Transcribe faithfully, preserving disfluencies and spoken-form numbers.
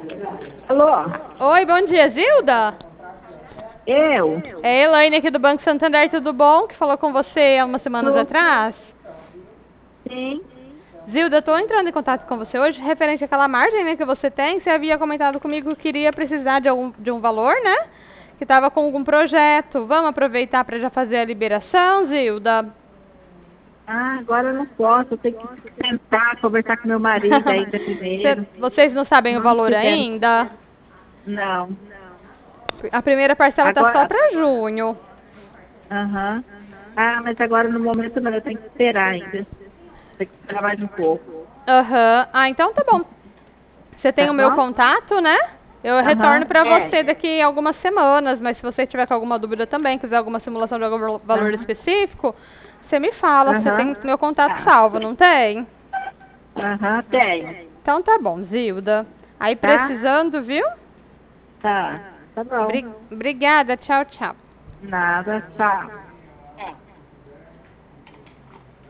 Alô? Oi, bom dia, Zilda? Eu? É a Elaine aqui do Banco Santander, tudo bom? Que falou com você há umas semanas Tô. atrás. Sim. Zilda, estou entrando em contato com você hoje referente àquela margem, né, que você tem. Você havia comentado comigo que queria precisar de, algum, de um valor, né? Que estava com algum projeto. Vamos aproveitar para já fazer a liberação, Zilda? Ah, agora eu não posso. Eu tenho que tentar conversar com meu marido ainda Cê- primeiro. vocês não sabem o Não valor tivemos. ainda? Não. A primeira parcela está só Agora. para junho. Aham. Ah, mas agora no momento não. Eu tenho que esperar ainda. Tem que esperar mais um pouco. Aham. Ah, então tá bom. Você tem Tá o meu bom? contato, né? Eu retorno Aham. para É. você daqui a algumas semanas, mas se você tiver com alguma dúvida também, quiser alguma simulação de algum valor Aham. específico, você me fala. Você tem Aham. meu contato Tá. salvo, não tem? Aham, tenho. Então tá bom, Zilda. Aí Tá? precisando, viu? Tá. Tá bom. Bri- Obrigada, tchau, tchau. Nada. Tchau.